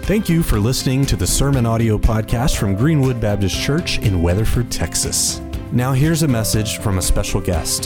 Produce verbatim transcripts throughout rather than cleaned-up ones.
Thank you for listening to the Sermon Audio Podcast from Greenwood Baptist Church in Weatherford, Texas. Now here's a message from a special guest.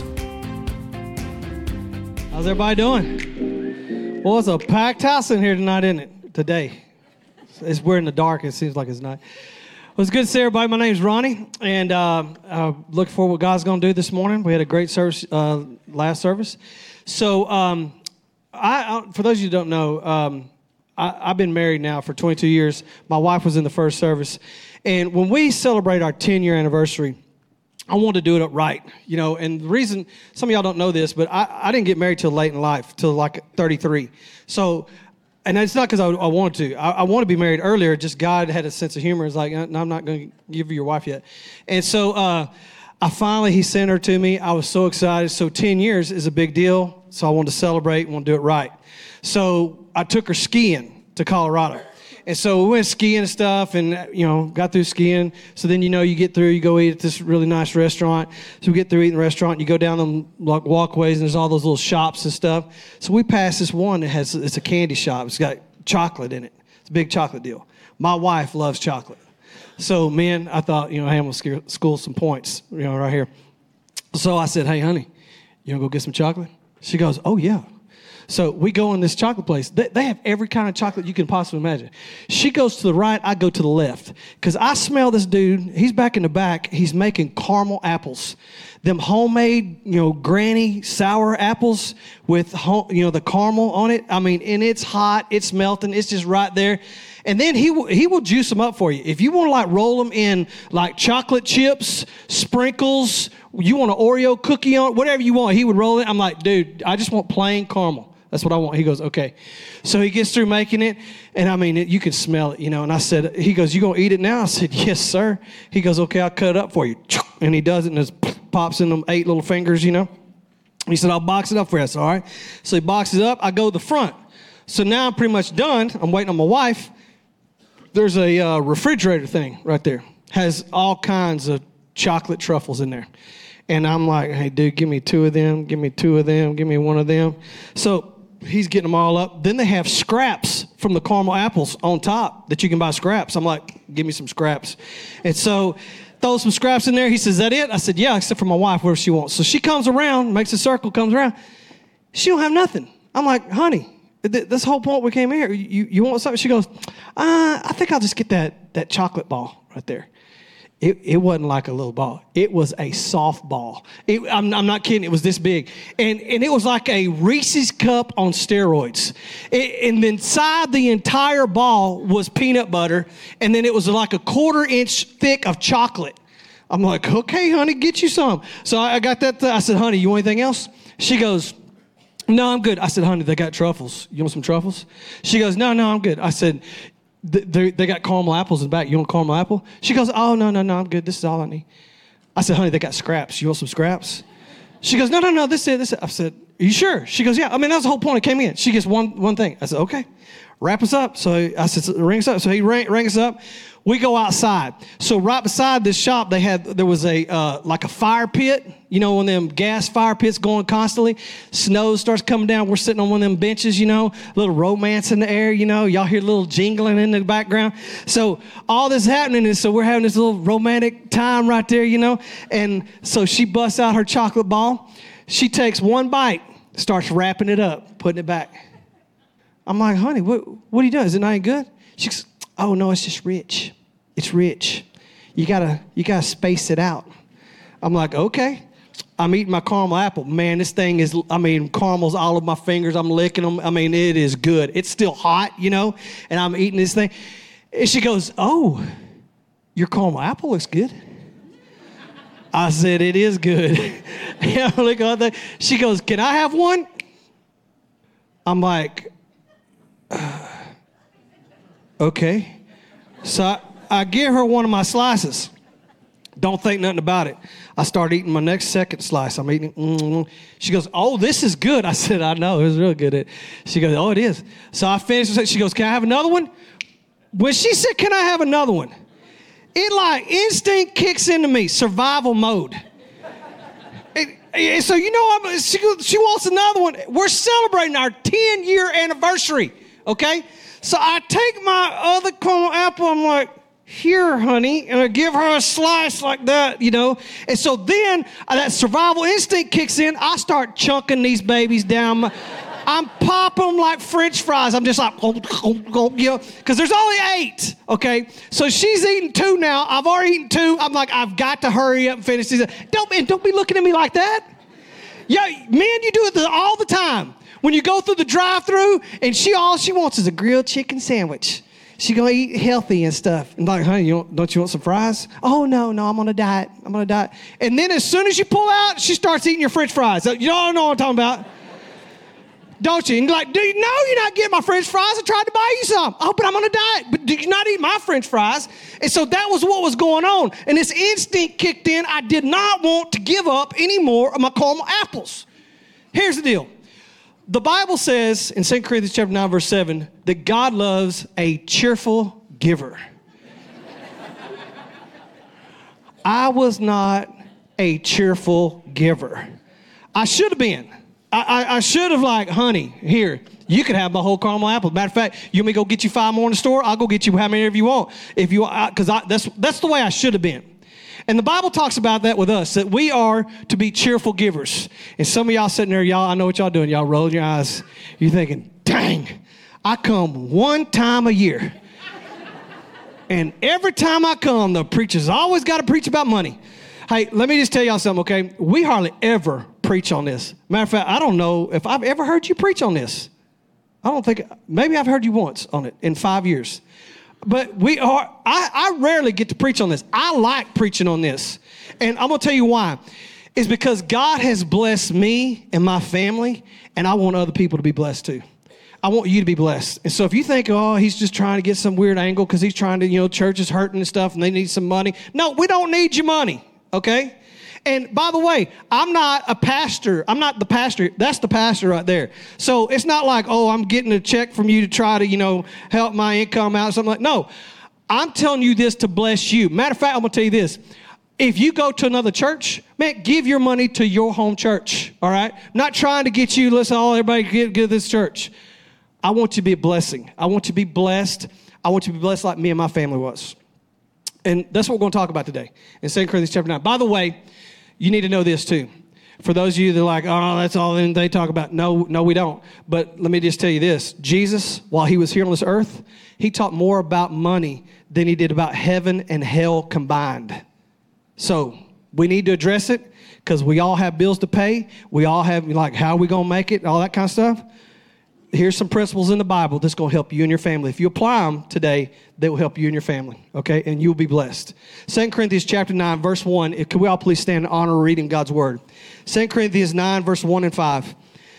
How's everybody doing? Well, it's a packed house in here tonight, isn't it? Today. It's, we're in the dark. It seems like it's night. Well, it's good to see everybody. My name's Ronnie, and uh, I look forward to what God's going to do this morning. We had a great service uh, last service. So, um, I, I for those of you who don't know, um, I, I've been married now for twenty-two years. My wife was in the first service. And when we celebrate our ten-year anniversary, I wanted to do it right, you know. And the reason, some of y'all don't know this, but I, I didn't get married till late in life, till like thirty-three. So, and it's not because I, I wanted to. I, I want to be married earlier, just God had a sense of humor. It's like, no, I'm not going to give you your wife yet. And so uh, I finally, he sent her to me. I was so excited. So ten years is a big deal. So I wanted to celebrate, want to do it right. So I took her skiing to Colorado. And so we went skiing and stuff and, you know, got through skiing. So then, you know, you get through, you go eat at this really nice restaurant. So we get through eating the restaurant, you go down them like walkways and there's all those little shops and stuff. So we passed this one that has, it's a candy shop. It's got chocolate in it. It's a big chocolate deal. My wife loves chocolate. So, man, I thought, you know, hey, I'm going to school some points, you know, right here. So I said, hey, honey, you want to go get some chocolate? She goes, oh, yeah. So we go in this chocolate place. They, they have every kind of chocolate you can possibly imagine. She goes to the right, I go to the left. Because I smell this dude. He's back in the back. He's making caramel apples. Them homemade, you know, granny sour apples with, home, you know, the caramel on it. I mean, and it's hot. It's melting. It's just right there. And then he will, he will juice them up for you. If you want to like roll them in like chocolate chips, sprinkles, you want an Oreo cookie on it, whatever you want, he would roll it. I'm like, dude, I just want plain caramel. That's what I want. He goes, okay. So he gets through making it, and I mean, it, you can smell it, you know. And I said, he goes, you going to eat it now? I said, yes, sir. He goes, okay, I'll cut it up for you. And he does it, and it pops in them eight little fingers, you know. He said, I'll box it up for you. I said, all right. So he boxes it up. I go to the front. So now I'm pretty much done. I'm waiting on my wife. There's a uh, refrigerator thing right there. Has all kinds of chocolate truffles in there. And I'm like, hey, dude, give me two of them. Give me two of them. Give me one of them. So he's getting them all up. Then they have scraps from the caramel apples on top that you can buy scraps. I'm like, give me some scraps. And so throw some scraps in there. He says, is that it? I said, yeah, except for my wife, whatever she wants. So she comes around, makes a circle, comes around. She don't have nothing. I'm like, honey, th- this whole point we came here, you, you want something? She goes, uh, I think I'll just get that, that chocolate ball right there. It, it wasn't like a little ball. It was a softball. It, I'm, I'm not kidding. It was this big. And, and it was like a Reese's cup on steroids. It, and inside the entire ball was peanut butter. And then it was like a quarter inch thick of chocolate. I'm like, okay, honey, get you some. So I, I got that. Th- I said, honey, you want anything else? She goes, no, I'm good. I said, honey, they got truffles. You want some truffles? She goes, no, no, I'm good. I said, They, they got caramel apples in the back. You want a caramel apple? She goes, oh, no, no, no, I'm good. This is all I need. I said, honey, they got scraps. You want some scraps? She goes, no, no, no, this is it, this is it. I said, are you sure? She goes, yeah. I mean, that was the whole point. I came in. She gets one one thing. I said, okay, wrap us up. So I said, ring us up. So he rang, rang us up. We go outside. So right beside this shop, they had there was a uh, like a fire pit. You know, one of them gas fire pits going constantly. Snow starts coming down. We're sitting on one of them benches, you know, a little romance in the air, you know. Y'all hear a little jingling in the background. So all this happening is so we're having this little romantic time right there, you know. And so she busts out her chocolate ball. She takes one bite, starts wrapping it up, putting it back. I'm like, honey, what what are you doing? Is it not good? She goes, oh, no, it's just rich. It's rich. You gotta, you gotta space it out. I'm like, okay. I'm eating my caramel apple. Man, this thing is, I mean, caramel's all over my fingers. I'm licking them. I mean, it is good. It's still hot, you know, and I'm eating this thing. And she goes, oh, your caramel apple looks good. I said, it is good. And I'm like, oh, she goes, can I have one? I'm like, uh, okay. So I, I give her one of my slices. Don't think nothing about it. I start eating my next second slice. I'm eating. Mm-hmm. She goes, oh, this is good. I said, I know. It was real good. She goes, oh, it is. So I finished. She goes, can I have another one? When she said, can I have another one? It like instinct kicks into me, survival mode. it, it, so, you know, I'm, she, she wants another one. We're celebrating our ten-year anniversary. okay? So I take my other caramel apple, I'm like, here, honey, and I give her a slice like that, you know? And so then uh, that survival instinct kicks in. I start chunking these babies down. My, I'm popping them like French fries. I'm just like, oh, oh, oh, you know, because there's only eight, okay? So she's eating two now. I've already eaten two. I'm like, I've got to hurry up and finish these. Don't, and don't be looking at me like that. Yeah, men, you do it all the time. When you go through the drive-thru and she all she wants is a grilled chicken sandwich. She gonna eat healthy and stuff. And like, honey, you don't, don't you want some fries? Oh, no, no, I'm on a diet. I'm on a diet. And then as soon as you pull out, she starts eating your French fries. You don't know what I'm talking about. Don't you? And you're like, do you know you're not getting my French fries? I tried to buy you some. Oh, but I'm on a diet. But do you not eat my French fries? And so that was what was going on. And this instinct kicked in. I did not want to give up any more of my caramel apples. Here's the deal. The Bible says in Second Corinthians chapter nine, verse seven, that God loves a cheerful giver. I was not a cheerful giver. I should have been. I, I, I should have like, honey, here, you can have my whole caramel apple. Matter of fact, you want me to go get you five more in the store? I'll go get you how many of you want. If you, because I, I, that's that's the way I should have been. And the Bible talks about that with us, that we are to be cheerful givers. And some of y'all sitting there, y'all, I know what y'all doing. Y'all rolling your eyes. You're thinking, dang, I come one time a year. And every time I come, the preacher's always got to preach about money. Hey, let me just tell y'all something, okay? We hardly ever preach on this. Matter of fact, I don't know if I've ever heard you preach on this. I don't think, maybe I've heard you once on it in five years. But we are, I, I rarely get to preach on this. I like preaching on this. And I'm going to tell you why. It's because God has blessed me and my family, and I want other people to be blessed too. I want you to be blessed. And so if you think, oh, he's just trying to get some weird angle because he's trying to, you know, church is hurting and stuff and they need some money. No, we don't need your money, okay? And by the way, I'm not a pastor. I'm not the pastor. That's the pastor right there. So it's not like, oh, I'm getting a check from you to try to, you know, help my income out or something like that. No, I'm telling you this to bless you. Matter of fact, I'm going to tell you this. If you go to another church, man, give your money to your home church, all right? I'm not trying to get you, listen, oh, everybody give, give this church. I want you to be a blessing. I want you to be blessed. I want you to be blessed like me and my family was. And that's what we're going to talk about today in Second Corinthians chapter nine. By the way, you need to know this too. For those of you that are like, oh, that's all they talk about. No, no, we don't. But let me just tell you this. Jesus, while he was here on this earth, he taught more about money than he did about heaven and hell combined. So we need to address it because we all have bills to pay. We all have, like, how are we going to make it? All that kind of stuff. Here's some principles in the Bible that's going to help you and your family. If you apply them today, they will help you and your family, okay? And you'll be blessed. Second Corinthians chapter nine, verse one. Can we all please stand and honor reading God's word? Second Corinthians nine, verse one and five.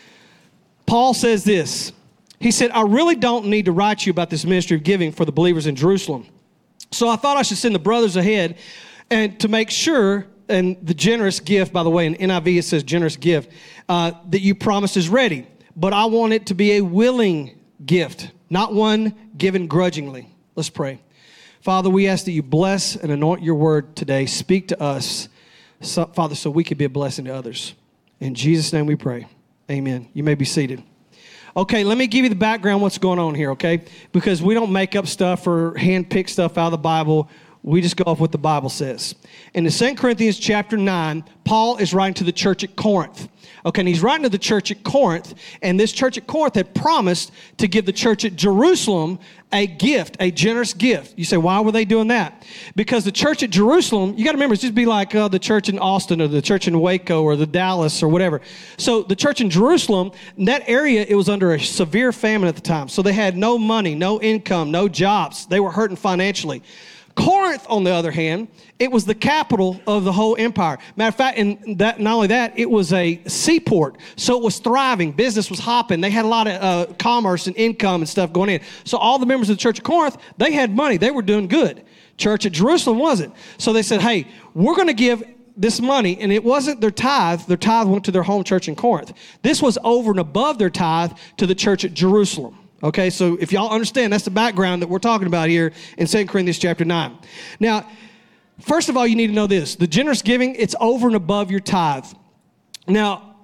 Paul says this. He said, I really don't need to write you about this ministry of giving for the believers in Jerusalem. So I thought I should send the brothers ahead and to make sure, and the generous gift, by the way, in N I V it says generous gift, uh, that you promised is ready. But I want it to be a willing gift, not one given grudgingly. Let's pray. Father, we ask that you bless and anoint your word today. Speak to us, so, Father, so we can be a blessing to others. In Jesus' name we pray. Amen. You may be seated. Okay, let me give you the background, what's going on here, okay? Because we don't make up stuff or handpick stuff out of the Bible. We just go off what the Bible says. In the Second Corinthians chapter nine, Paul is writing to the church at Corinth. Okay, and he's writing to the church at Corinth, and this church at Corinth had promised to give the church at Jerusalem a gift, a generous gift. You say, why were they doing that? Because the church at Jerusalem, you got to remember, it's just be like uh, the church in Austin or the church in Waco or the Dallas or whatever. So the church in Jerusalem, in that area, it was under a severe famine at the time. So they had no money, no income, no jobs. They were hurting financially. Corinth, on the other hand, it was the capital of the whole empire. Matter of fact, and that not only that, it was a seaport, so it was thriving. Business was hopping. They had a lot of uh, commerce and income and stuff going in. So all the members of the church of Corinth, they had money. They were doing good. Church at Jerusalem wasn't. So they said, hey, we're going to give this money, and it wasn't their tithe. Their tithe went to their home church in Corinth. This was over and above their tithe to the church at Jerusalem. Okay, so if y'all understand, that's the background that we're talking about here in Second Corinthians chapter nine. Now, first of all, you need to know this. The generous giving, it's over and above your tithe. Now,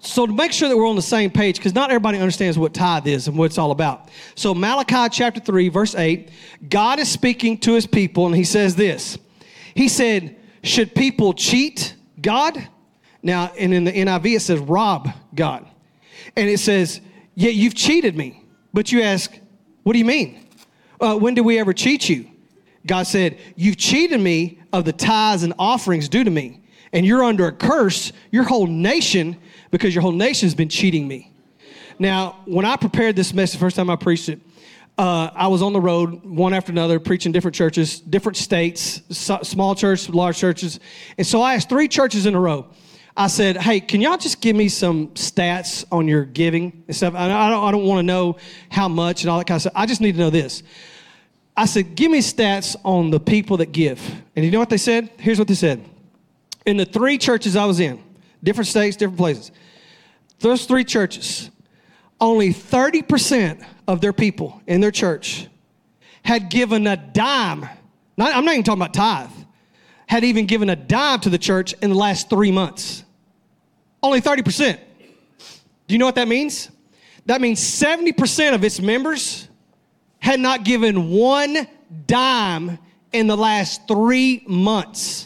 so to make sure that we're on the same page, because not everybody understands what tithe is and what it's all about. So Malachi chapter three, verse eight, God is speaking to his people, and he says this. He said, should people cheat God? Now, and in the N I V, it says rob God. And it says, yeah, you've cheated me. But you ask, what do you mean? Uh, when did we ever cheat you? God said, you've cheated me of the tithes and offerings due to me. And you're under a curse, your whole nation, because your whole nation has been cheating me. Now, when I prepared this message, the first time I preached it, uh, I was on the road, one after another, preaching different churches, different states, so, small churches, large churches. And so I asked three churches in a row. I said, hey, can y'all just give me some stats on your giving and stuff? I don't, I don't want to know how much and all that kind of stuff. I just need to know this. I said, give me stats on the people that give. And you know what they said? Here's what they said. In the three churches I was in, different states, different places, those three churches, only thirty percent of their people in their church had given a dime. Not, I'm not even talking about tithe. Had even given a dime to the church in the last three months. Only thirty percent. Do you know what that means? That means seventy percent of its members had not given one dime in the last three months.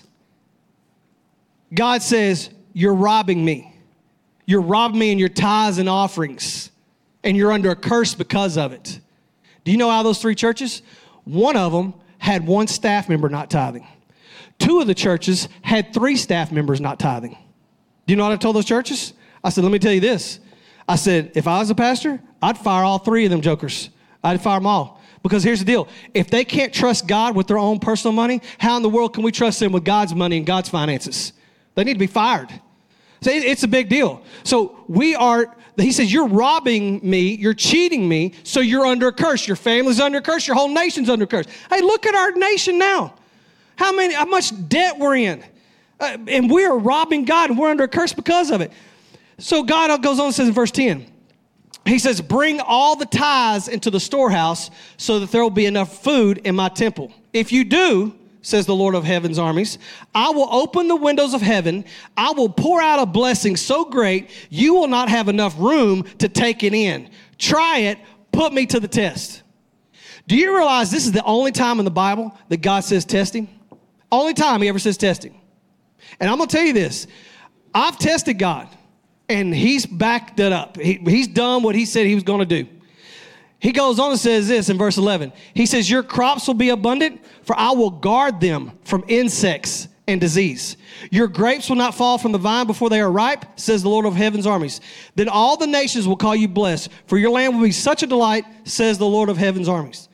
God says, you're robbing me. You're robbing me in your tithes and offerings, and you're under a curse because of it. Do you know how those three churches? One of them had one staff member not tithing. Two of the churches had three staff members not tithing. Do you know what I told those churches? I said, let me tell you this. I said, if I was a pastor, I'd fire all three of them jokers. I'd fire them all. Because here's the deal. If they can't trust God with their own personal money, how in the world can we trust them with God's money and God's finances? They need to be fired. So it's a big deal. So we are, he says, you're robbing me, you're cheating me, so you're under a curse. Your family's under a curse, your whole nation's under a curse. Hey, look at our nation now. How many, how much debt we're in. Uh, and we are robbing God, and we're under a curse because of it. So God goes on and says in verse ten, he says, bring all the tithes into the storehouse so that there will be enough food in my temple. If you do, says the Lord of heaven's armies, I will open the windows of heaven. I will pour out a blessing so great, you will not have enough room to take it in. Try it. Put me to the test. Do you realize this is the only time in the Bible that God says testing? Only time he ever says testing. And I'm going to tell you this. I've tested God, and he's backed it up. He, he's done what he said he was going to do. He goes on and says this in verse eleven. He says, your crops will be abundant, for I will guard them from insects and disease. Your grapes will not fall from the vine before they are ripe, says the Lord of heaven's armies. Then all the nations will call you blessed, for your land will be such a delight, says the Lord of heaven's armies.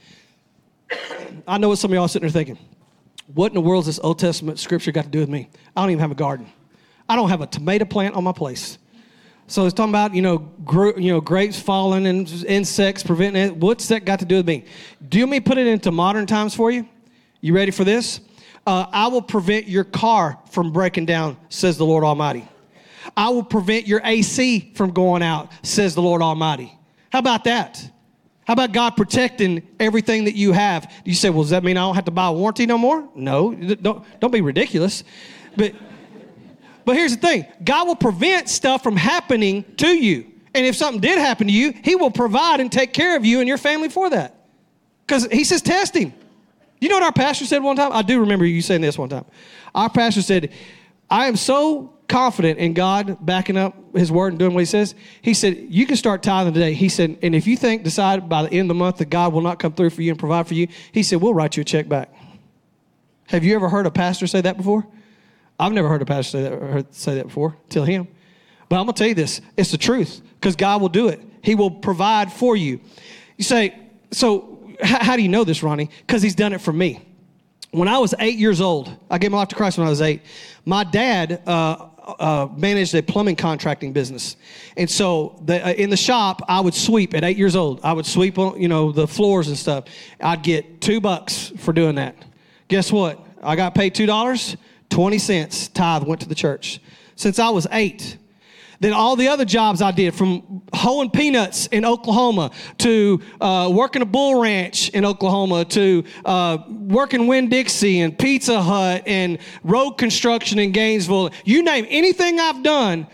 I know what some of y'all are sitting there thinking. What in the world has this Old Testament scripture got to do with me? I don't even have a garden. I don't have a tomato plant on my place. So it's talking about, you know, gr- you know, grapes falling and insects preventing it. What's that got to do with me? Do you want me to put it into modern times for you? You ready for this? Uh, I will prevent your car from breaking down, says the Lord Almighty. I will prevent your A C from going out, says the Lord Almighty. How about that? How about God protecting everything that you have? You say, well, does that mean I don't have to buy a warranty no more? No, don't, don't be ridiculous. But... But here's the thing. God will prevent stuff from happening to you. And if something did happen to you, he will provide and take care of you and your family for that. Because he says test him. You know what our pastor said one time? I do remember you saying this one time. Our pastor said, I am so confident in God backing up his word and doing what he says. He said, you can start tithing today. He said, and if you think, decide by the end of the month that God will not come through for you and provide for you, he said, we'll write you a check back. Have you ever heard a pastor say that before? I've never heard a pastor say that, heard, say that before, till him. But I'm going to tell you this. It's the truth, because God will do it. He will provide for you. You say, so how, how do you know this, Ronnie? Because he's done it for me. When I was eight years old, I gave my life to Christ when I was eight. My dad uh, uh, managed a plumbing contracting business. And so the, uh, in the shop, I would sweep at eight years old. I would sweep, you know, the floors and stuff. I'd get two bucks for doing that. Guess what? I got paid two dollars. twenty cents tithe went to the church since I was eight. Then all the other jobs I did, from hoeing peanuts in Oklahoma to uh, working a bull ranch in Oklahoma to uh, working Winn-Dixie and Pizza Hut and road construction in Gainesville. You name anything I've done,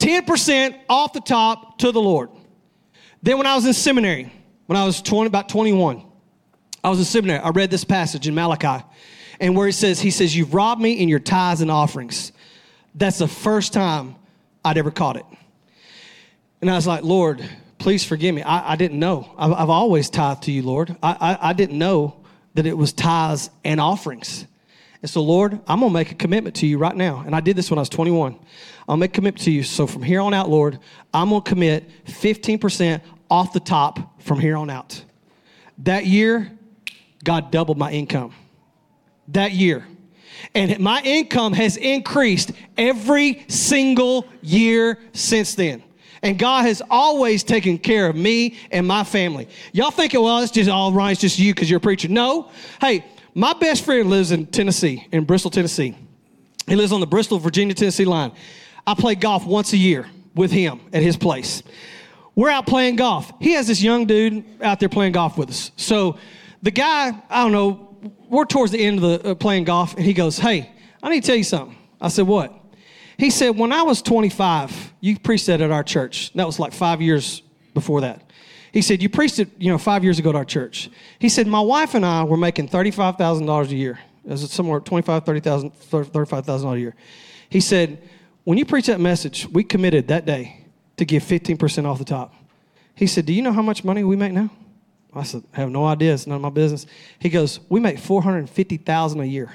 ten percent off the top to the Lord. Then when I was in seminary, when I was twenty, about twenty-one, I was in seminary. I read this passage in Malachi, and where he says, he says, you've robbed me in your tithes and offerings. That's the first time I'd ever caught it. And I was like, Lord, please forgive me. I, I didn't know. I've, I've always tithed to you, Lord. I, I, I didn't know that it was tithes and offerings. And so, Lord, I'm going to make a commitment to you right now. And I did this when I was twenty-one. I'll make a commitment to you. So from here on out, Lord, I'm going to commit fifteen percent off the top from here on out. That year, God doubled my income. That year. And my income has increased every single year since then. And God has always taken care of me and my family. Y'all thinking, well, it's just all right, it's just you because you're a preacher. No. Hey, my best friend lives in Tennessee, in Bristol, Tennessee. He lives on the Bristol, Virginia, Tennessee line. I play golf once a year with him at his place. We're out playing golf. He has this young dude out there playing golf with us. So the guy, I don't know, we're towards the end of the uh, playing golf, and he goes, hey, I need to tell you something. I said, what? He said, when I was twenty-five, you preached that at our church. That was like five years before that. He said, you preached it, you know, five years ago at our church. He said, my wife and I were making thirty-five thousand dollars a year. It was somewhere twenty-five thousand dollars, thirty thousand dollars, thirty-five thousand dollars a year. He said, when you preached that message, we committed that day to give fifteen percent off the top. He said, do you know how much money we make now? I said, I have no idea. It's none of my business. He goes, we make four hundred fifty thousand dollars a year.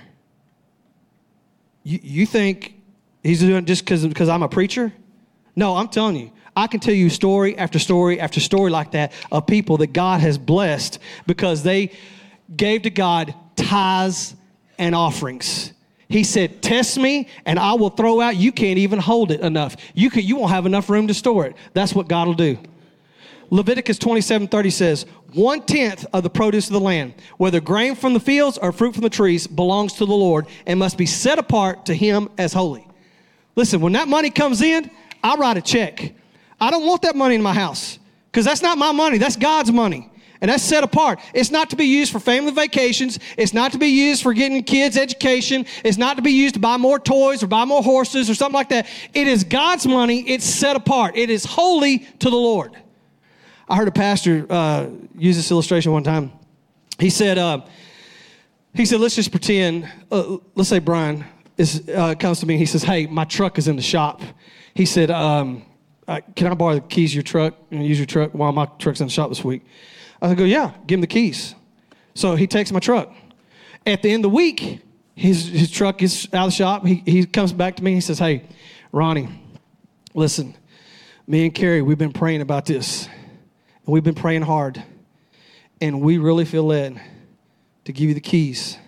You, you think he's doing it just because I'm a preacher? No, I'm telling you. I can tell you story after story after story like that of people that God has blessed because they gave to God tithes and offerings. He said, test me and I will throw out. You can't even hold it enough. You can, you won't have enough room to store it. That's what God will do. Leviticus twenty-seven thirty says, one-tenth of the produce of the land, whether grain from the fields or fruit from the trees, belongs to the Lord and must be set apart to him as holy. Listen, when that money comes in, I write a check. I don't want that money in my house because that's not my money. That's God's money. And that's set apart. It's not to be used for family vacations. It's not to be used for getting kids education. It's not to be used to buy more toys or buy more horses or something like that. It is God's money. It's set apart. It is holy to the Lord. I heard a pastor uh, use this illustration one time. He said, uh, he said, let's just pretend, uh, let's say Brian is, uh, comes to me and he says, hey, my truck is in the shop. He said, um, uh, can I borrow the keys to your truck and use your truck while my truck's in the shop this week? I go, yeah, give him the keys. So he takes my truck. At the end of the week, his his truck is out of the shop. He, he comes back to me. He says, hey, Ronnie, listen, me and Carrie, we've been praying about this. And we've been praying hard. And we really feel led to give you the keys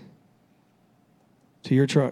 to your truck.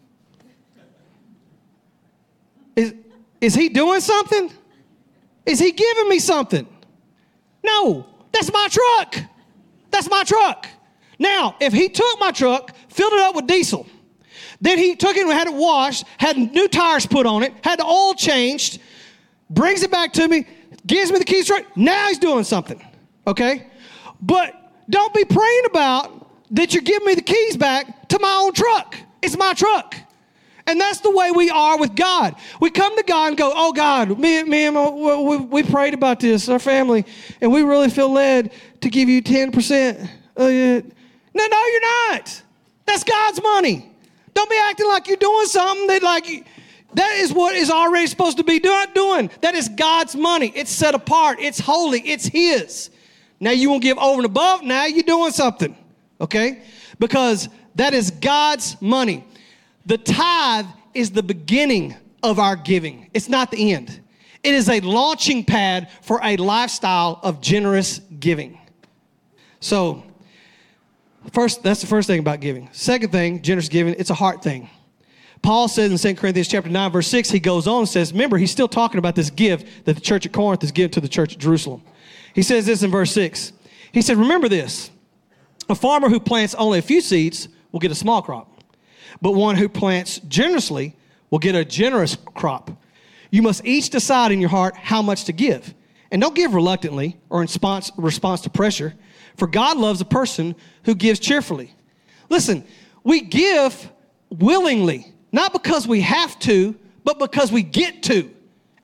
Is, is he doing something? Is he giving me something? No. That's my truck. That's my truck. Now, if he took my truck, filled it up with diesel, then he took it and had it washed, had new tires put on it, had the oil changed, brings it back to me, gives me the keys to the truck, now he's doing something, okay? But don't be praying about that you're giving me the keys back to my own truck. It's my truck. And that's the way we are with God. We come to God and go, oh, God, me, me and my, we, we prayed about this, our family, and we really feel led to give you ten percent. Uh, no, no, you're not. That's God's money. Don't be acting like you're doing something that like that is what is already supposed to be do- doing. That is God's money. It's set apart. It's holy. It's his. Now you won't give over and above. Now you're doing something, okay? Because that is God's money. The tithe is the beginning of our giving. It's not the end. It is a launching pad for a lifestyle of generous giving. So, first, that's the first thing about giving. Second thing, generous giving, it's a heart thing. Paul says in Second Corinthians chapter nine, verse six, he goes on and says, remember, he's still talking about this gift that the church at Corinth is giving to the church at Jerusalem. He says this in verse six. He said, remember this, a farmer who plants only a few seeds will get a small crop. But one who plants generously will get a generous crop. You must each decide in your heart how much to give. And don't give reluctantly or in response, response to pressure, for God loves a person who gives cheerfully. Listen, we give willingly, not because we have to, but because we get to.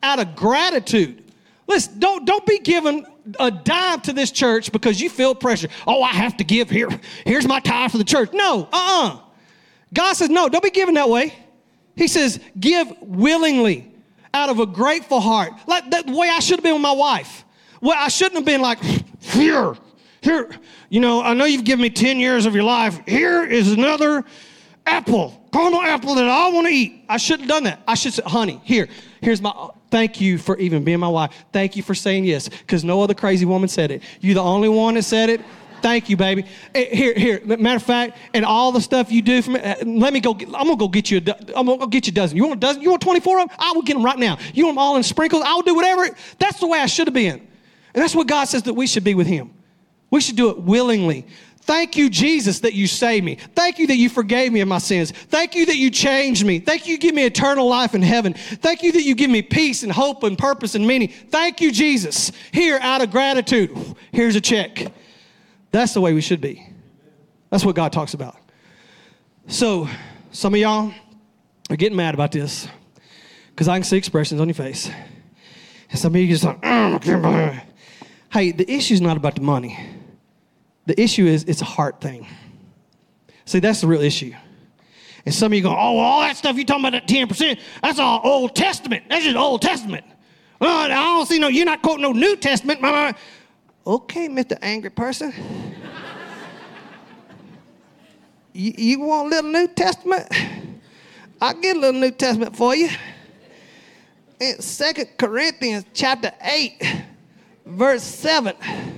out of gratitude. Listen, don't, don't be giving a dime to this church because you feel pressure. Oh, I have to give here. Here's my tithe for the church. No, uh-uh. God says, no, don't be giving that way. He says, give willingly out of a grateful heart. Like the way I should have been with my wife. Well, I shouldn't have been like, here, here. You know, I know you've given me ten years of your life. Here is another apple, caramel apple that I want to eat. I shouldn't have done that. I should say, honey, here, here's my, thank you for even being my wife. Thank you for saying yes, because no other crazy woman said it. You're the only one that said it. Thank you, baby. Here, here. Matter of fact, and all the stuff you do for me, let me go. Get, I'm gonna go get you. A do, I'm gonna go get you a dozen. You want a dozen? You want twenty-four of them? I will get them right now. You want them all in sprinkles? I will do whatever. That's the way I should have been, and that's what God says that we should be with Him. We should do it willingly. Thank you, Jesus, that you saved me. Thank you that you forgave me of my sins. Thank you that you changed me. Thank you, you give me eternal life in heaven. Thank you that you give me peace and hope and purpose and meaning. Thank you, Jesus. Here, out of gratitude, here's a check. That's the way we should be. That's what God talks about. So, some of y'all are getting mad about this because I can see expressions on your face. And some of you just like, oh, I can't believe it. Hey, the issue is not about the money. The issue is it's a heart thing. See, that's the real issue. And some of you go, oh, all that stuff you talking about, that ten percent, that's all Old Testament. That's just Old Testament. Well, I don't see no, you're not quoting no New Testament. Okay, Mister Angry Person. you, you want a little New Testament? I'll get a little New Testament for you. In Second Corinthians chapter eight, verse seven.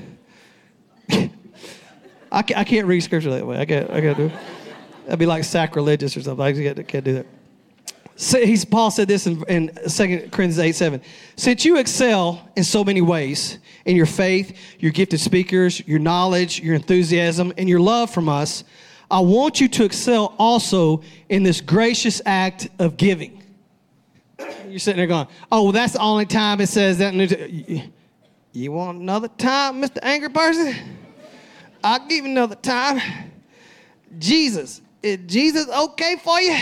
I can't, I can't read scripture that way. I can't, I can't do it. That'd be like sacrilegious or something. I can't, can't do that. So he's, Paul said this in, in Second Corinthians eight seven. Since you excel in so many ways, in your faith, your gifted speakers, your knowledge, your enthusiasm, and your love from us, I want you to excel also in this gracious act of giving. You're sitting there going, oh, well, that's the only time it says that. You want another time, Mister Angry Person? I'll give you another time. Jesus, is Jesus okay for you?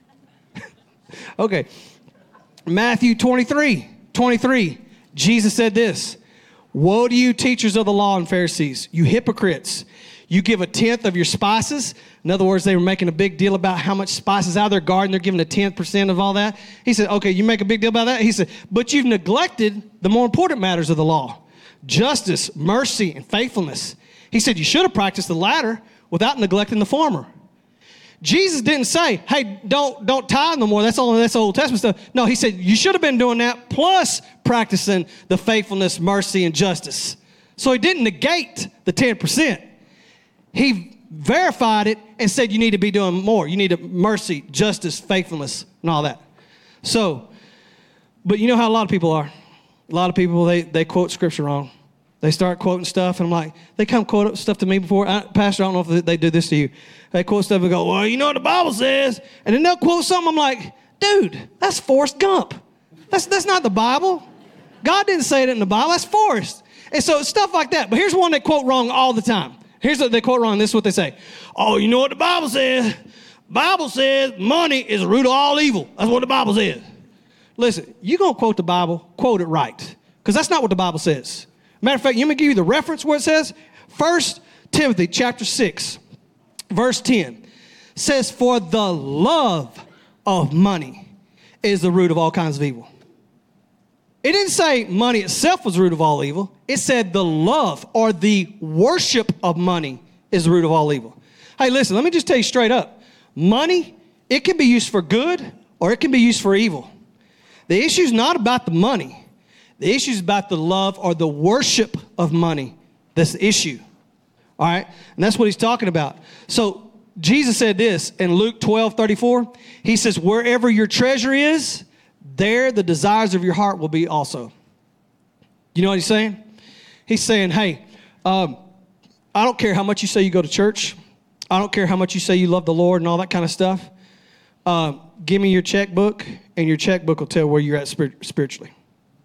Okay. Matthew twenty-three, twenty-three. Jesus said this. Woe to you, teachers of the law and Pharisees, you hypocrites. You give a tenth of your spices. In other words, they were making a big deal about how much spices out of their garden. They're giving a ten percent of all that. He said, okay, you make a big deal about that? He said, but you've neglected the more important matters of the law. Justice, mercy, and faithfulness. He said, you should have practiced the latter without neglecting the former. Jesus didn't say, hey, don't don't tithe no more. That's all that's Old Testament stuff. No, he said, you should have been doing that plus practicing the faithfulness, mercy, and justice. So he didn't negate the ten percent. He verified it and said you need to be doing more. You need to mercy, justice, faithfulness, and all that. So, but you know how a lot of people are. A lot of people, they, they quote scripture wrong. They start quoting stuff, and I'm like, they come quote stuff to me before. I, Pastor, I don't know if they do this to you. They quote stuff and go, well, you know what the Bible says. And then they'll quote something. I'm like, dude, that's Forrest Gump. That's, that's not the Bible. God didn't say it in the Bible. That's Forrest. And so stuff like that. But here's one they quote wrong all the time. Here's what they quote wrong. This is what they say. Oh, you know what the Bible says? Bible says money is the root of all evil. That's what the Bible says. Listen, you're going to quote the Bible, quote it right. Because that's not what the Bible says. Matter of fact, let me give you the reference where it says. First Timothy chapter six, verse ten says, for the love of money is the root of all kinds of evil. It didn't say money itself was the root of all evil. It said the love or the worship of money is the root of all evil. Hey, listen, let me just tell you straight up. Money, it can be used for good or it can be used for evil. The issue is not about the money. The issue is about the love or the worship of money. That's the issue. All right? And that's what he's talking about. So Jesus said this in Luke twelve thirty-four. He says, wherever your treasure is, there the desires of your heart will be also. You know what he's saying? He's saying, hey, um, I don't care how much you say you go to church. I don't care how much you say you love the Lord and all that kind of stuff. Uh, give me your checkbook, and your checkbook will tell where you're at spir- spiritually.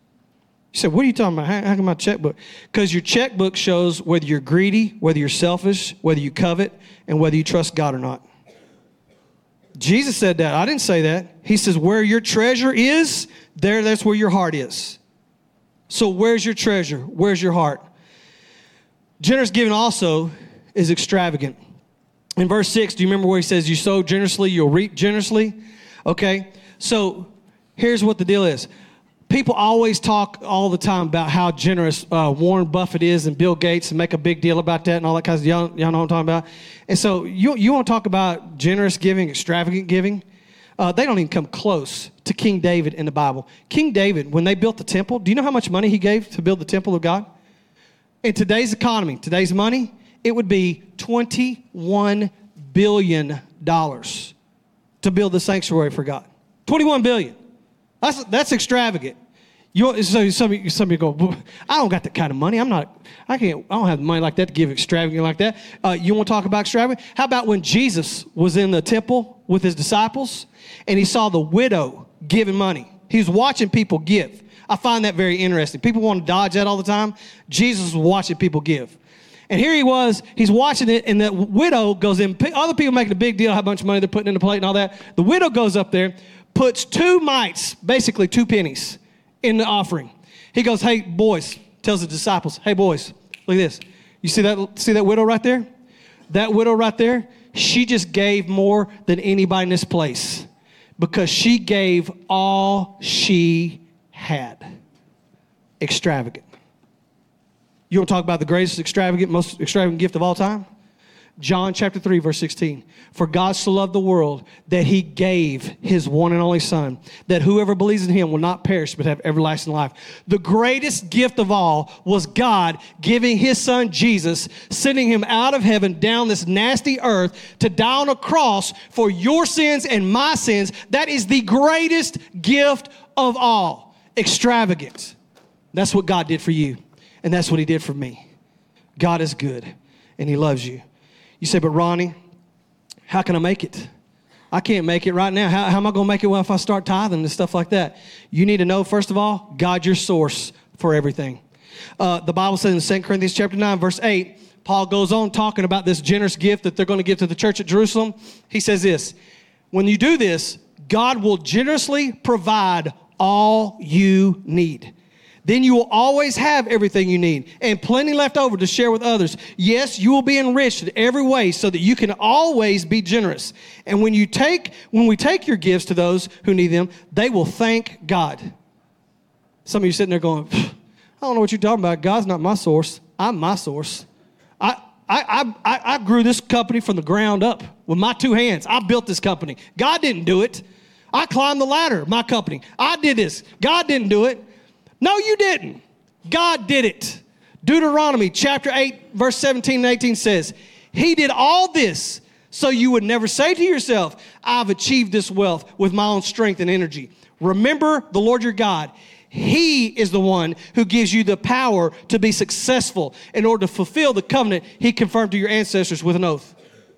You said, what are you talking about? How, how come my checkbook? Because your checkbook shows whether you're greedy, whether you're selfish, whether you covet, and whether you trust God or not. Jesus said that. I didn't say that. He says, where your treasure is, there, that's where your heart is. So where's your treasure? Where's your heart? Generous giving also is extravagant. In verse six, do you remember where he says, you sow generously, you'll reap generously? Okay, so here's what the deal is. People always talk all the time about how generous uh, Warren Buffett is and Bill Gates and make a big deal about that and all that kind of y'all, y'all know what I'm talking about? And so you, you want to talk about generous giving, extravagant giving? Uh, they don't even come close to King David in the Bible. King David, when they built the temple, do you know how much money he gave to build the temple of God? In today's economy, today's money, it would be twenty-one billion dollars to build the sanctuary for God. twenty-one billion dollars. That's, that's extravagant. You, so some of you, some of you go, I don't got that kind of money. I'm not, I can't, I don't have money like that to give extravagant like that. Uh, you want to talk about extravagant? How about when Jesus was in the temple with his disciples and he saw the widow giving money? He was watching people give. I find that very interesting. People want to dodge that all the time. Jesus was watching people give. And here he was, he's watching it, and that widow goes in. Other people making a big deal how much money they're putting in the plate and all that. The widow goes up there, puts two mites, basically two pennies, in the offering. He goes, hey, boys, tells the disciples, hey, boys, look at this. You see that, see that widow right there? That widow right there, she just gave more than anybody in this place because she gave all she had. Extravagant. You want to talk about the greatest extravagant, most extravagant gift of all time? John chapter three, verse sixteen. For God so loved the world that he gave his one and only son, that whoever believes in him will not perish but have everlasting life. The greatest gift of all was God giving his son Jesus, sending him out of heaven down this nasty earth to die on a cross for your sins and my sins. That is the greatest gift of all. Extravagant. That's what God did for you. And that's what he did for me. God is good and he loves you. You say, but Ronnie, how can I make it? I can't make it right now. How, how am I going to make it well if I start tithing and stuff like that? You need to know, first of all, God's your source for everything. Uh, the Bible says in Second Corinthians chapter nine, verse eight, Paul goes on talking about this generous gift that they're going to give to the church at Jerusalem. He says this, when you do this, God will generously provide all you need. Then you will always have everything you need and plenty left over to share with others. Yes, you will be enriched in every way so that you can always be generous. And when you take, when we take your gifts to those who need them, they will thank God. Some of you sitting there going, I don't know what you're talking about. God's not my source. I'm my source. I, I, I, I grew this company from the ground up with my two hands. I built this company. God didn't do it. I climbed the ladder, my company. I did this. God didn't do it. No, you didn't. God did it. Deuteronomy chapter eight, verse seventeen and eighteen says, he did all this so you would never say to yourself, I've achieved this wealth with my own strength and energy. Remember the Lord your God. He is the one who gives you the power to be successful in order to fulfill the covenant he confirmed to your ancestors with an oath.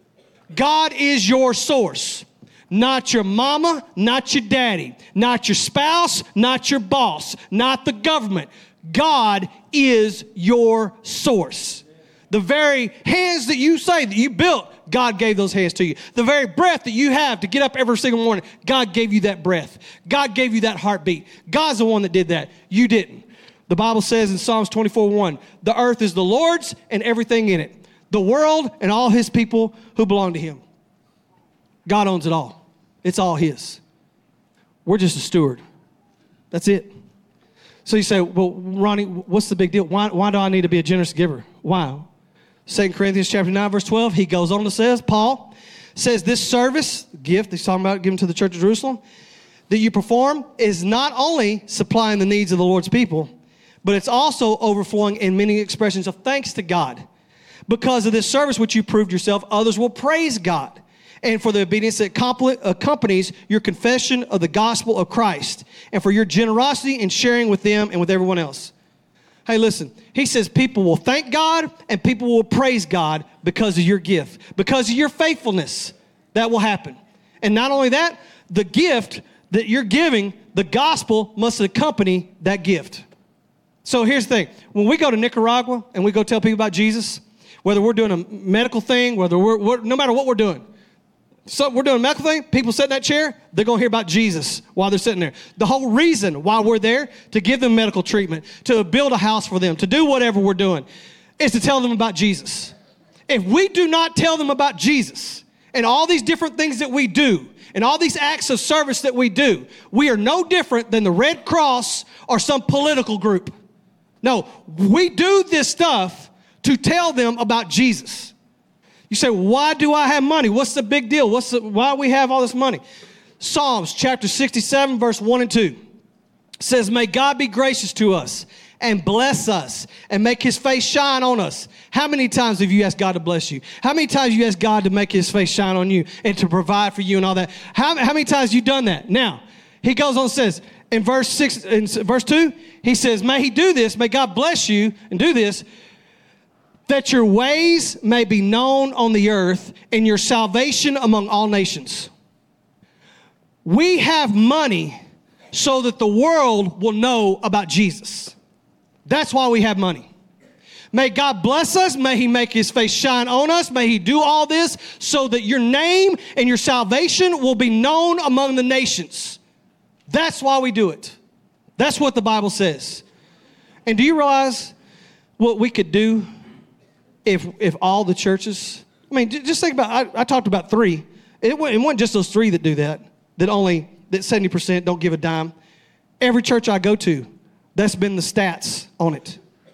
God is your source. Not your mama, not your daddy, not your spouse, not your boss, not the government. God is your source. The very hands that you say that you built, God gave those hands to you. The very breath that you have to get up every single morning, God gave you that breath. God gave you that heartbeat. God's the one that did that. You didn't. The Bible says in Psalms twenty-four one, the earth is the Lord's and everything in it, the world and all his people who belong to him. God owns it all. It's all his. We're just a steward. That's it. So you say, well, Ronnie, what's the big deal? Why, why do I need to be a generous giver? Why? Second Corinthians chapter nine, verse twelve, he goes on to says, Paul says this service, gift he's talking about given to the church of Jerusalem, that you perform is not only supplying the needs of the Lord's people, but it's also overflowing in many expressions of thanks to God. Because of this service which you proved yourself, others will praise God. And for the obedience that accompanies your confession of the gospel of Christ, and for your generosity in sharing with them and with everyone else. Hey, listen, he says people will thank God and people will praise God because of your gift, because of your faithfulness. That will happen. And not only that, the gift that you're giving, the gospel must accompany that gift. So here's the thing. When we go to Nicaragua and we go tell people about Jesus, whether we're doing a medical thing, whether we're, we're no matter what we're doing, So we're doing a medical thing. People sit in that chair. They're going to hear about Jesus while they're sitting there. The whole reason why we're there, to give them medical treatment, to build a house for them, to do whatever we're doing, is to tell them about Jesus. If we do not tell them about Jesus and all these different things that we do and all these acts of service that we do, we are no different than the Red Cross or some political group. No, we do this stuff to tell them about Jesus. You say, why do I have money? What's the big deal? What's the, why do we have all this money? Psalms chapter sixty-seven, verse one and two says, may God be gracious to us and bless us and make his face shine on us. How many times have you asked God to bless you? How many times have you asked God to make his face shine on you and to provide for you and all that? How, how many times have you done that? Now, he goes on and says, in verse six, in verse two, he says, may he do this, may God bless you and do this, that your ways may be known on the earth and your salvation among all nations. We have money so that the world will know about Jesus. That's why we have money. May God bless us. May he make his face shine on us. May he do all this so that your name and your salvation will be known among the nations. That's why we do it. That's what the Bible says. And do you realize what we could do if if all the churches, I mean, just think about, I, I talked about three. It wasn't, it wasn't just those three that do that, that only, that seventy percent don't give a dime. Every church I go to, that's been the stats on it.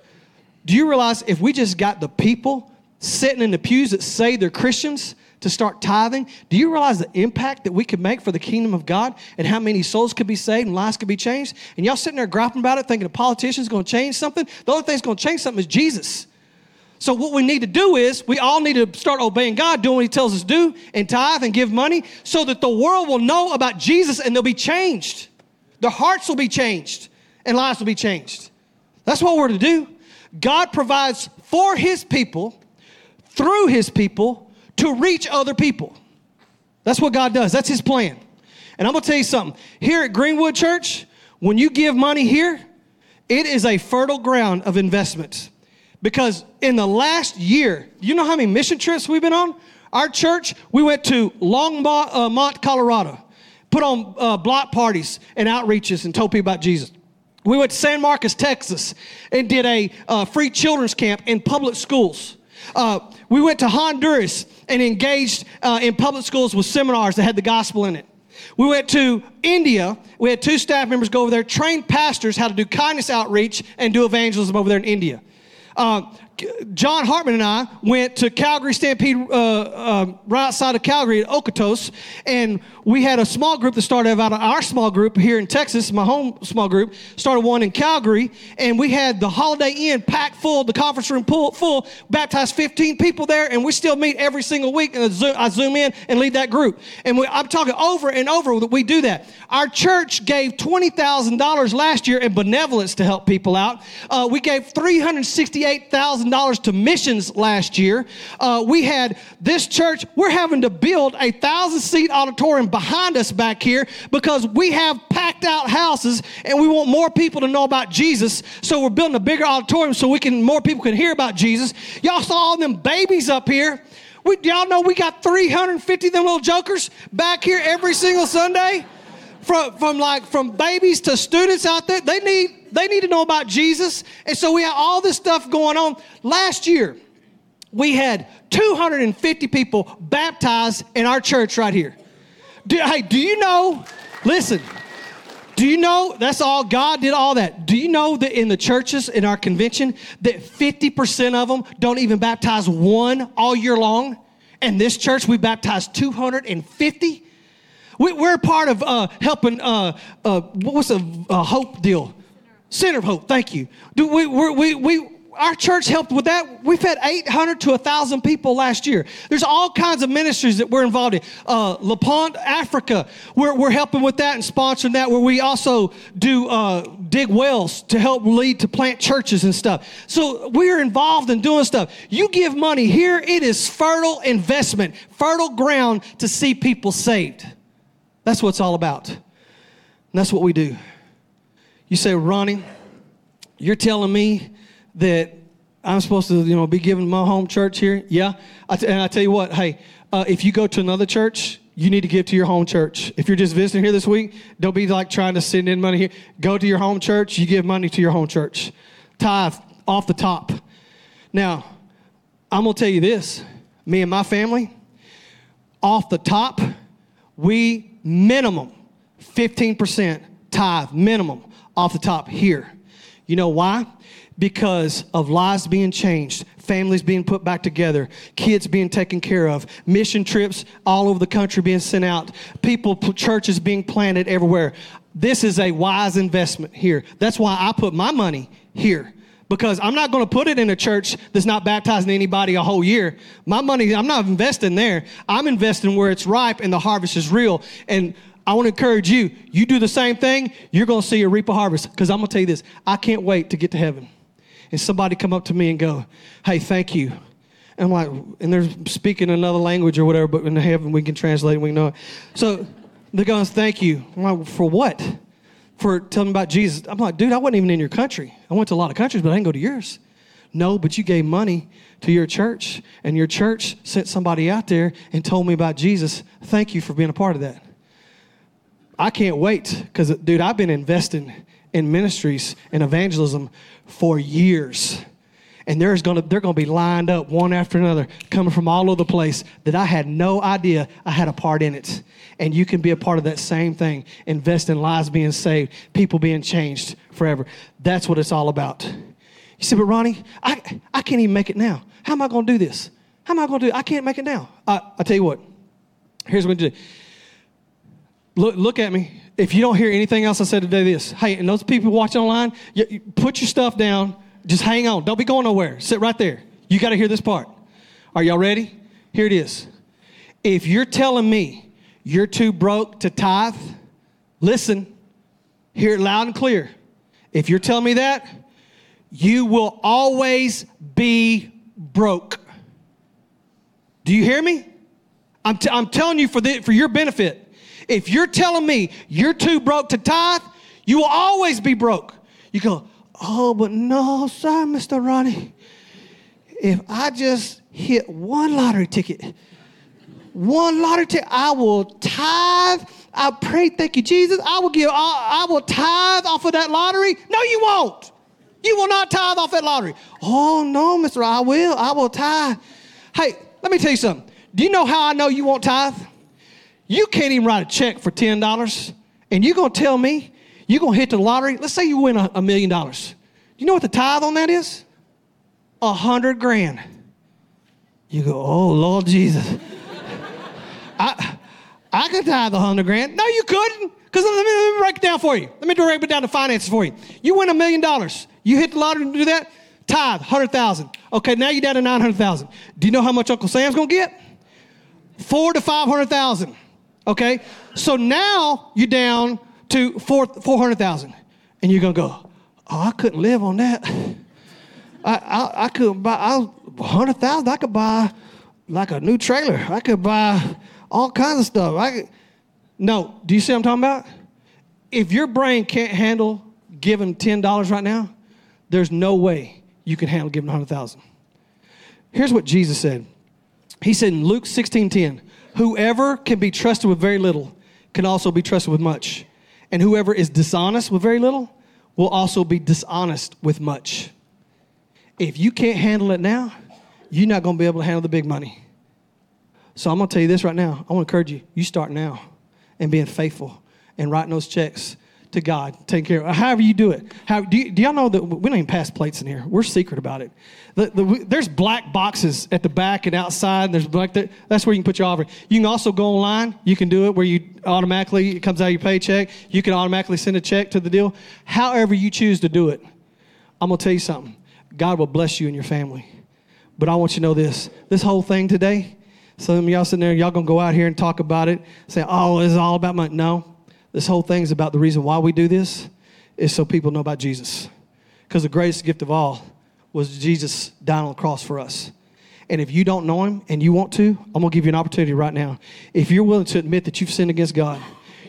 Do you realize if we just got the people sitting in the pews that say they're Christians to start tithing, do you realize the impact that we could make for the kingdom of God and how many souls could be saved and lives could be changed? And y'all sitting there grappling about it thinking a politician's going to change something? The only thing that's going to change something is Jesus. So what we need to do is we all need to start obeying God, doing what he tells us to do, and tithe and give money so that the world will know about Jesus and they'll be changed. Their hearts will be changed and lives will be changed. That's what we're to do. God provides for his people, through his people, to reach other people. That's what God does. That's his plan. And I'm going to tell you something. Here at Greenwood Church, when you give money here, it is a fertile ground of investment. Because in the last year, you know how many mission trips we've been on? Our church, we went to Longmont, Colorado, put on uh, block parties and outreaches and told people about Jesus. We went to San Marcos, Texas, and did a uh, free children's camp in public schools. Uh, we went to Honduras and engaged uh, in public schools with seminars that had the gospel in it. We went to India. We had two staff members go over there, train pastors how to do kindness outreach and do evangelism over there in India. Uh, John Hartman and I went to Calgary Stampede, uh, uh, right outside of Calgary at Okotos, and we had a small group that started out of our small group here in Texas, my home small group, started one in Calgary, and we had the Holiday Inn packed full, the conference room full, full baptized fifteen people there, and we still meet every single week, and I zoom in and lead that group. And we, I'm talking over and over that we do that. Our church gave twenty thousand dollars last year in benevolence to help people out. Uh, we gave three hundred sixty-eight thousand dollars to missions last year. Uh, we had this church, we're having to build a thousand seat auditorium behind us back here because we have packed out houses and we want more people to know about Jesus. So we're building a bigger auditorium so we can, more people can hear about Jesus. Y'all saw all them babies up here. We, y'all know we got three hundred fifty of them little jokers back here every single Sunday. From, from like from babies to students out there, they need they need to know about Jesus. And so we have all this stuff going on. Last year, we had two hundred fifty people baptized in our church right here. Do, hey, do you know, listen, do you know, that's all, God did all that. Do you know that in the churches, in our convention, that fifty percent of them don't even baptize one all year long? And this church, we baptized two hundred fifty. We, we're part of uh, helping, uh, uh, what's a, a hope deal? Center of Hope, thank you. Do we, we're, we, we, our church helped with that. We fed eight hundred to one thousand people last year. There's all kinds of ministries that we're involved in. Uh, La Ponte, Africa, we're, we're helping with that and sponsoring that, where we also do uh, dig wells to help lead to plant churches and stuff. So we're involved in doing stuff. You give money here, it is fertile investment, fertile ground to see people saved. That's what it's all about. And that's what we do. You say, Ronnie, you're telling me that I'm supposed to, you know, be giving my home church here. Yeah. I t- and I tell you what, hey, uh, if you go to another church, you need to give to your home church. If you're just visiting here this week, don't be like trying to send in money here. Go to your home church. You give money to your home church. Tithe off the top. Now, I'm going to tell you this. Me and my family, off the top, we minimum fifteen percent tithe, minimum, off the top here. You know why? Because of lives being changed, families being put back together, kids being taken care of, mission trips all over the country being sent out, people, churches being planted everywhere. This is a wise investment here. That's why I put my money here. Because I'm not going to put it in a church that's not baptizing anybody a whole year. My money, I'm not investing there. I'm investing where it's ripe and the harvest is real. And I want to encourage you, you do the same thing, you're going to see a reap a harvest. Because I'm going to tell you this, I can't wait to get to heaven. And somebody come up to me and go, hey, thank you. And I'm like, and they're speaking another language or whatever, but in heaven we can translate and we know it. So they're going, thank you. I'm like, for what? For telling me about Jesus. I'm like, dude, I wasn't even in your country. I went to a lot of countries, but I didn't go to yours. No, but you gave money to your church, and your church sent somebody out there and told me about Jesus. Thank you for being a part of that. I can't wait because, dude, I've been investing in ministries and evangelism for years. And there's gonna, they're going to be lined up one after another, coming from all over the place that I had no idea I had a part in it. And you can be a part of that same thing. Invest in lives being saved, people being changed forever. That's what it's all about. You say, but Ronnie, I, I can't even make it now. How am I going to do this? How am I going to do it? I can't make it now. Uh, I'll tell you what. Here's what you do. Look, look at me. If you don't hear anything else I said today, this. Hey, and those people watching online, you, you put your stuff down. Just hang on. Don't be going nowhere. Sit right there. You got to hear this part. Are y'all ready? Here it is. If you're telling me you're too broke to tithe, listen. Hear it loud and clear. If you're telling me that, you will always be broke. Do you hear me? I'm, t- I'm telling you for, the, for your benefit. If you're telling me you're too broke to tithe, you will always be broke. You go, oh, but no, sir, Mister Ronnie. If I just hit one lottery ticket, one lottery ticket, I will tithe. I pray, thank you, Jesus. I will give, I, I will tithe off of that lottery. No, you won't. You will not tithe off that lottery. Oh, no, Mister I will. I will tithe. Hey, let me tell you something. Do you know how I know you won't tithe? You can't even write a check for ten dollars, and you're going to tell me you're going to hit the lottery. Let's say you win a, a million dollars. Do you know what the tithe on that is? A hundred grand. You go, oh, Lord Jesus. I I could tithe a hundred grand. No, you couldn't. Because let me, let me break it down for you. Let me break it down to finances for you. You win a million dollars. You hit the lottery to do that? Tithe, one hundred thousand dollars. Okay, now you're down to nine hundred thousand dollars. Do you know how much Uncle Sam's going to get? Four to five hundred thousand dollars. Okay? So now you're down to four, 400,000 dollars. And you're going to go, oh, I couldn't live on that. I, I, I could buy, I, one hundred thousand dollars, I could buy like a new trailer. I could buy all kinds of stuff. I could, no, do you see what I'm talking about? If your brain can't handle giving ten dollars right now, there's no way you can handle giving one hundred thousand dollars. Here's what Jesus said. He said in Luke sixteen ten, whoever can be trusted with very little can also be trusted with much. And whoever is dishonest with very little will also be dishonest with much. If you can't handle it now, you're not going to be able to handle the big money. So I'm going to tell you this right now. I want to encourage you. You start now and being faithful and writing those checks to God, taking care of it. However you do it. How, do, y- do y'all know that we don't even pass plates in here? We're secret about it. The, the, we, there's black boxes at the back and outside. And there's black there. That's where you can put your offering. You can also go online. You can do it where you automatically, it comes out of your paycheck. You can automatically send a check to the deal. However you choose to do it. I'm going to tell you something. God will bless you and your family. But I want you to know this. This whole thing today, some of y'all sitting there, y'all going to go out here and talk about it. Say, oh, it's all about money. No. This whole thing is about the reason why we do this is so people know about Jesus. Because the greatest gift of all was Jesus dying on the cross for us. And if you don't know him and you want to, I'm going to give you an opportunity right now. If you're willing to admit that you've sinned against God,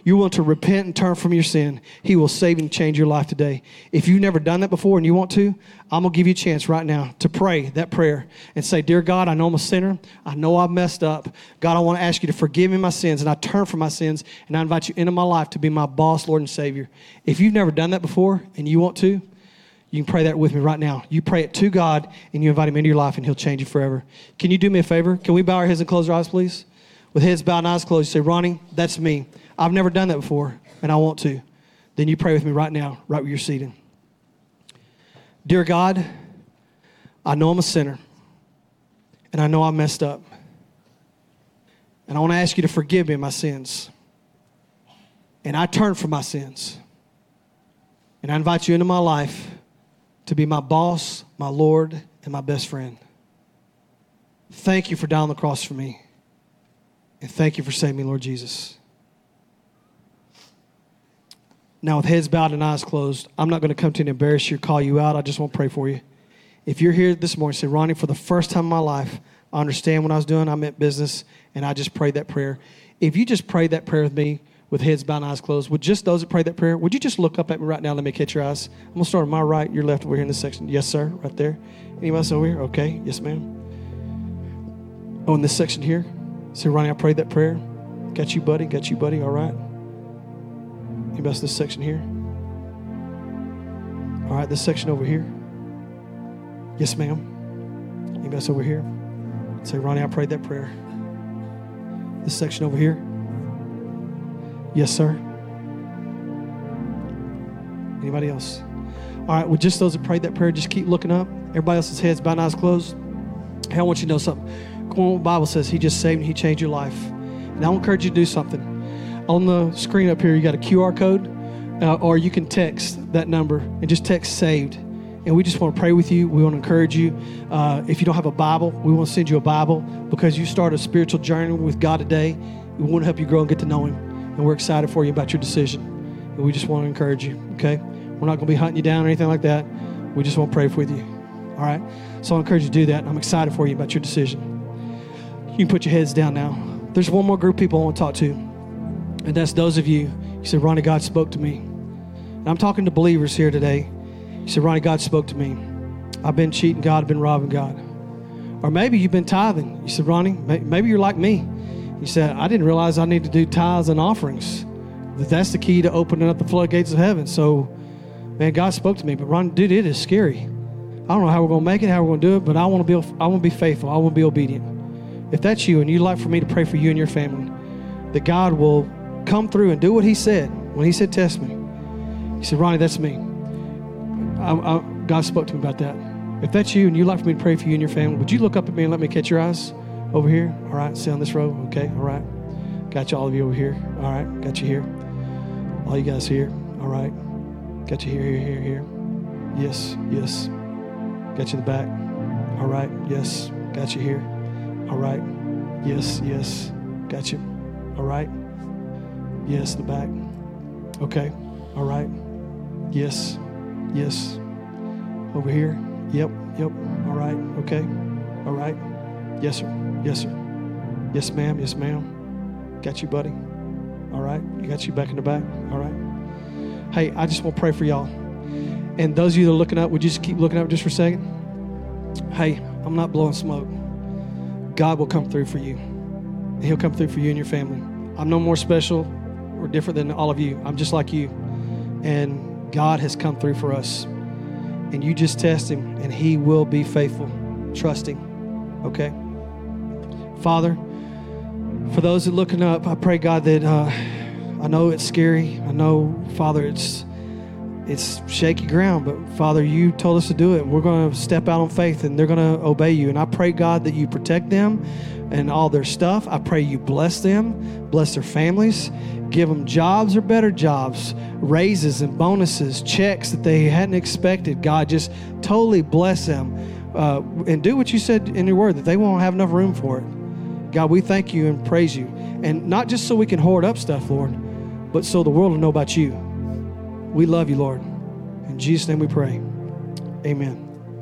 you want to repent and turn from your sin, he will save and change your life today. If you've never done that before and you want to, I'm going to give you a chance right now to pray that prayer and say, dear God, I know I'm a sinner. I know I've messed up. God, I want to ask you to forgive me my sins, and I turn from my sins, and I invite you into my life to be my boss, Lord, and Savior. If you've never done that before and you want to, you can pray that with me right now. You pray it to God, and you invite him into your life, and he'll change you forever. Can you do me a favor? Can we bow our heads and close our eyes, please? With heads bowed and eyes closed, you say, Ronnie, that's me. I've never done that before, and I want to. Then you pray with me right now, right where you're seated. Dear God, I know I'm a sinner, and I know I messed up. And I want to ask you to forgive me of my sins. And I turn from my sins. And I invite you into my life to be my boss, my Lord, and my best friend. Thank you for dying on the cross for me. And thank you for saving me, Lord Jesus. Now, with heads bowed and eyes closed, I'm not going to come to you and embarrass you or call you out. I just want to pray for you. If you're here this morning, say, Ronnie, for the first time in my life, I understand what I was doing. I meant business, and I just prayed that prayer. If you just prayed that prayer with me, with heads bowed and eyes closed, would just those that prayed that prayer, would you just look up at me right now? Let me catch your eyes. I'm going to start on my right, your left over here in this section. Yes, sir, right there. Anybody else over here? Okay, yes, ma'am. Oh, in this section here. Say, Ronnie, I prayed that prayer. Got you, buddy. Got you, buddy. All right. Anybody else in this section here? All right, this section over here. Yes, ma'am. Anybody else over here? Say, Ronnie, I prayed that prayer. This section over here. Yes, sir. Anybody else? All right, well, just those that prayed that prayer, just keep looking up. Everybody else's heads bowed and eyes closed. Hey, I want you to know something. Come on, the Bible says he just saved and he changed your life. And I want to encourage you to do something. On the screen up here, you got a Q R code, uh, or you can text that number and just text saved. And we just want to pray with you. We want to encourage you. Uh, if you don't have a Bible, we want to send you a Bible because you start a spiritual journey with God today. We want to help you grow and get to know him. And we're excited for you about your decision. And we just want to encourage you, okay? We're not going to be hunting you down or anything like that. We just want to pray with you, all right? So I encourage you to do that. I'm excited for you about your decision. You can put your heads down now. There's one more group of people I want to talk to, and that's those of you. You said, Ronnie, God spoke to me. And I'm talking to believers here today. You said, Ronnie, God spoke to me. I've been cheating God. I've been robbing God. Or maybe you've been tithing. You said, Ronnie, maybe you're like me. You said, I didn't realize I need to do tithes and offerings. That that's the key to opening up the floodgates of heaven. So, man, God spoke to me. But Ron, dude, it is scary. I don't know how we're going to make it, how we're going to do it, but I want to be I want to be faithful. I want to be obedient. If that's you and you'd like for me to pray for you and your family, that God will come through and do what he said. When he said, test me. He said, Ronnie, that's me. I, I, God spoke to me about that. If that's you and you'd like for me to pray for you and your family, would you look up at me and let me catch your eyes? Over here, all right, sit on this row, okay, all right. Got you all of you over here, all right, got you here. All you guys here, all right. Got you here, here, here, here. Yes, yes. Got you in the back, all right, yes. Got you here, all right. Yes, yes. Got you, all right. Yes, the back, okay, all right. Yes, yes. Over here, yep, yep, all right, okay, all right. Yes, sir. Yes, sir. Yes, ma'am. Yes, ma'am. Got you, buddy. All right. You got you back in the back. All right. Hey, I just want to pray for y'all. And those of you that are looking up, would you just keep looking up just for a second? Hey, I'm not blowing smoke. God will come through for you. And he'll come through for you and your family. I'm no more special or different than all of you. I'm just like you. And God has come through for us. And you just test him, and he will be faithful. Trust him. Okay? Father, for those that are looking up, I pray, God, that uh, I know it's scary. I know, Father, it's it's shaky ground, but Father, you told us to do it. We're going to step out on faith, and they're going to obey you. And I pray, God, that you protect them and all their stuff. I pray you bless them, bless their families, give them jobs or better jobs, raises and bonuses, checks that they hadn't expected. God, just totally bless them. Uh, and do what you said in your word, that they won't have enough room for it. God, we thank you and praise you. And not just so we can hoard up stuff, Lord, but so the world will know about you. We love you, Lord. In Jesus' name we pray. Amen.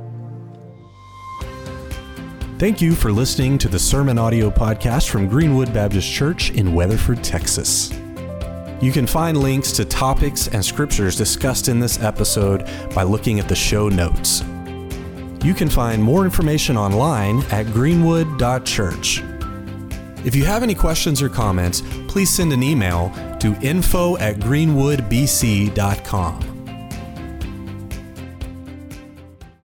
Thank you for listening to the Sermon Audio Podcast from Greenwood Baptist Church in Weatherford, Texas. You can find links to topics and scriptures discussed in this episode by looking at the show notes. You can find more information online at greenwood dot church. If you have any questions or comments, please send an email to info at greenwood b c dot com.